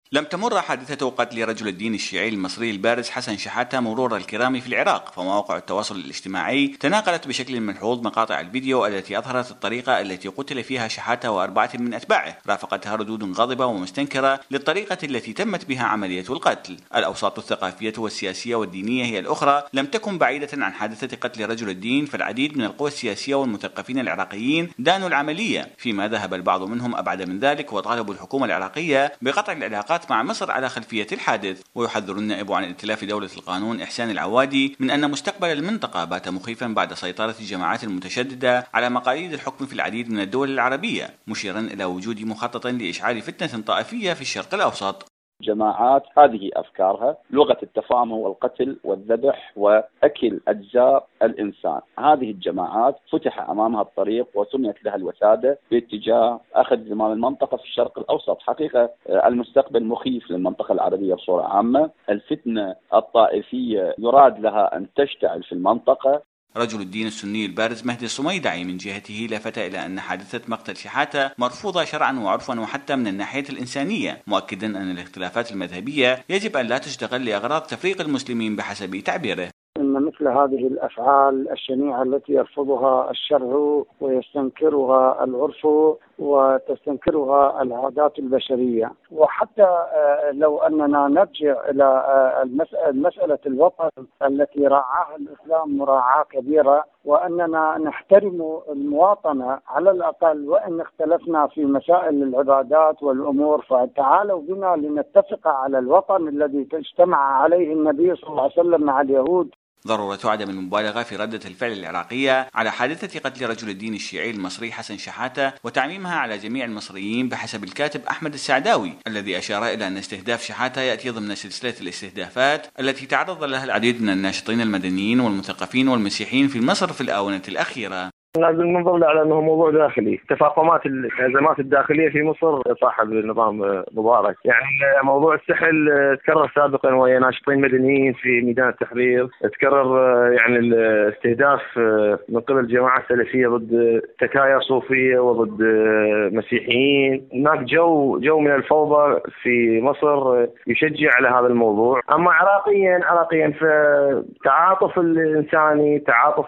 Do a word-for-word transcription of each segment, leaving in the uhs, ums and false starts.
لم تمر حادثة قتل رجل الدين الشيعي المصري البارز حسن شحاتة مرور الكرام في العراق، فمواقع التواصل الاجتماعي تناقلت بشكل ملحوظ مقاطع الفيديو التي أظهرت الطريقة التي قتل فيها شحاتة وأربعة من أتباعه، رافقتها ردود غاضبة ومستنكرة للطريقة التي تمت بها عملية القتل. الأوساط الثقافية والسياسية والدينية هي الأخرى لم تكن بعيدة عن حادثة قتل رجل الدين، فالعديد من القوى السياسية والمثقفين العراقيين دانوا العملية، فيما ذهب البعض منهم أبعد من ذلك وطالبوا الحكومة العراقية بقطع العلاقات مع مصر على خلفية الحادث. ويحذر النائب عن ائتلاف دولة القانون إحسان العوادي من أن مستقبل المنطقة بات مخيفا بعد سيطرة الجماعات المتشددة على مقاليد الحكم في العديد من الدول العربية، مشيرا إلى وجود مخطط لإشعال فتنة طائفية في الشرق الأوسط. جماعات هذه أفكارها لغة التفاهم والقتل والذبح وأكل أجزاء الإنسان. هذه الجماعات فتح أمامها الطريق وسميت لها الوسادة باتجاه أخذ زمام المنطقة في الشرق الأوسط. حقيقة المستقبل مخيف للمنطقة العربية بصورة عامة. الفتنة الطائفية يراد لها أن تشتعل في المنطقة. رجل الدين السني البارز مهدي الصميدعي من جهته لفت إلى أن حادثة مقتل شحاتة مرفوضة شرعا وعرفا وحتى من الناحية الإنسانية، مؤكدا أن الاختلافات المذهبية يجب أن لا تشتغل لأغراض تفريق المسلمين بحسب تعبيره. إن مثل هذه الأفعال الشنيعة التي يرفضها الشرع ويستنكرها العرف وتستنكرها العادات البشرية، وحتى لو أننا نرجع إلى مسألة الوطن التي راعاها الإسلام مراعاة كبيرة، وأننا نحترم المواطنة على الأقل وإن اختلفنا في مسائل العبادات والأمور، فتعالوا بنا لنتفق على الوطن الذي اجتمع عليه النبي صلى الله عليه وسلم مع اليهود. ضرورة عدم المبالغة في ردة الفعل العراقية على حادثة قتل رجل الدين الشيعي المصري حسن شحاتة وتعميمها على جميع المصريين بحسب الكاتب أحمد السعداوي، الذي أشار إلى أن استهداف شحاتة يأتي ضمن سلسلة الاستهدافات التي تعرض لها العديد من الناشطين المدنيين والمثقفين والمسيحيين في مصر في الآونة الأخيرة. لازم ننظر على أنه موضوع داخلي، تفاقمات الأزمات الداخلية في مصر صاحب النظام مبارك. يعني موضوع السحل تكرر سابقا ويا ناشطين مدنيين في ميدان التحرير، تكرر يعني الاستهداف من قبل الجماعة السلفية ضد تكايا صوفية وضد مسيحيين. هناك جو جو من الفوضى في مصر يشجع على هذا الموضوع. أما عراقيا عراقيا فتعاطف الإنساني، تعاطف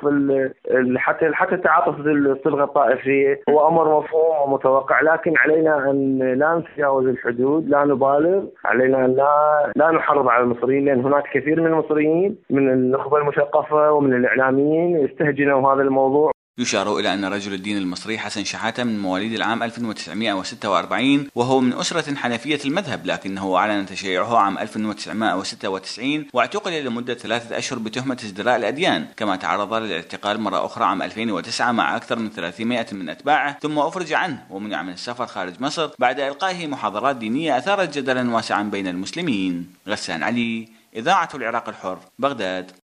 حتى حتى تعاطف الصبغة الطائفية هو أمر مفهوم ومتوقع، لكن علينا أن لا نتجاوز الحدود، لا نبالغ، علينا أن لا لا نحرض على المصريين، لأن هناك كثير من المصريين من النخبة المثقفة ومن الإعلاميين يستهجنوا هذا الموضوع. يشار إلى أن رجل الدين المصري حسن شحاتة من مواليد العام ألف وتسعمائة وستة وأربعين، وهو من أسرة حنفية المذهب، لكنه أعلن تشيعه عام ألف وتسعمائة وستة وتسعين واعتقل لمدة ثلاثة أشهر بتهمة ازدراء الأديان، كما تعرض للاعتقال مرة أخرى عام ألفين وتسعة مع أكثر من ثلاثمائة من أتباعه، ثم أفرج عنه ومنع من السفر خارج مصر بعد إلقائه محاضرات دينية أثارت جدلا واسعا بين المسلمين. غسان علي، إذاعة العراق الحر، بغداد.